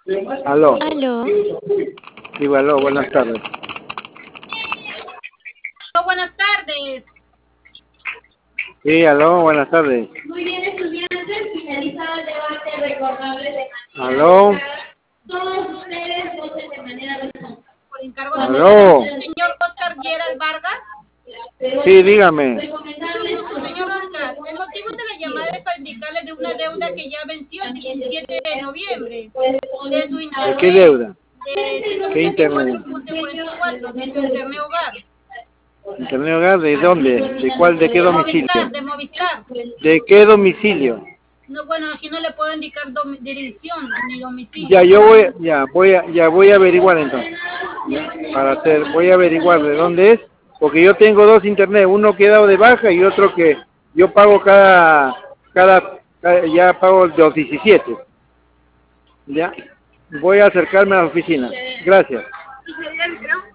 Aló. Aló. Sí, aló, buenas tardes. Buenas tardes. Sí, aló, buenas tardes. Muy bien, estudiantes, finalizado el debate, recordarles de Aló. todos ustedes voten de manera responsable. Por encargo Aló. del señor Oscar Gerald Vargas. Sí, dígame. Mucho gusto, señor Oscar. El motivo de la llamada es para indicarle de una deuda que ya venció el 17 de noviembre de su ¿De qué internet, deuda? de ¿Qué internet? 124.44, de su internet hogar. ¿Internet hogar? ¿De dónde? ¿De cuál? ¿De qué domicilio? De Movistar. ¿De qué domicilio? No, bueno, aquí no le puedo indicar dirección ni domicilio. Ya, voy a averiguar entonces. Ya, voy a averiguar de dónde es, porque yo tengo dos internet, uno que he dado de baja y otro que yo pago ya pago los 17. Ya, voy a acercarme a la oficina. Gracias.